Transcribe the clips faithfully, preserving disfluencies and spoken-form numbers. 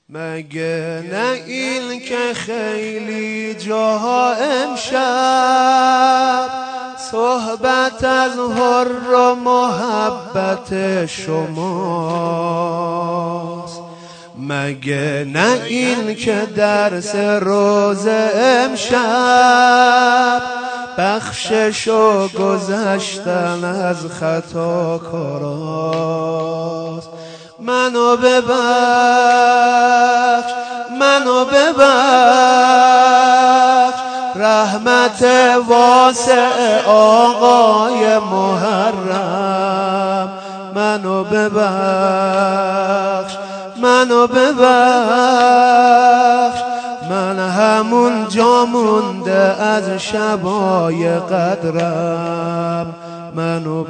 مگه نه این که خیلی جاها امشب صحبت از حر و محبت شماست؟ مگه نه این که درس روز امشب بخشش و گذشتن از خطا کاراست؟ منو ببخش، منو ببخش، رحمت واسع آقای محرم. منو ببخش، منو ببخش، من همون جا مونده از شبای قدرم. منو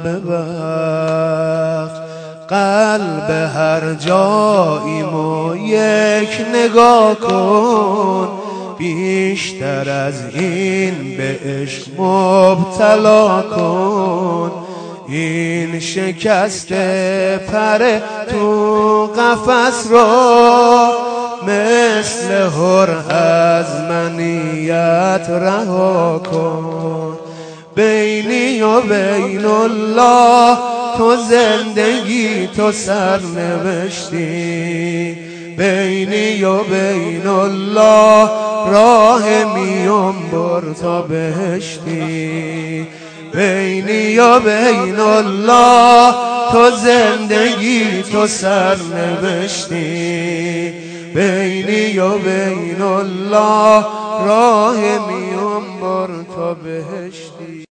ببخش، قلب هر جاییمو یک نگاه کن، بیشتر از این به عشق مبتلا کن. این شکست پر تو قفس رو مثل هر از منیت رها کن. بینی و بین الله تو زندگی تو سرنوشتی، بینی و بین الله راه میون بر تا بهشتی. بینی و بین الله تو زندگی تو سرنوشتی، بینی و بین الله راه میون بر تا بهشتی.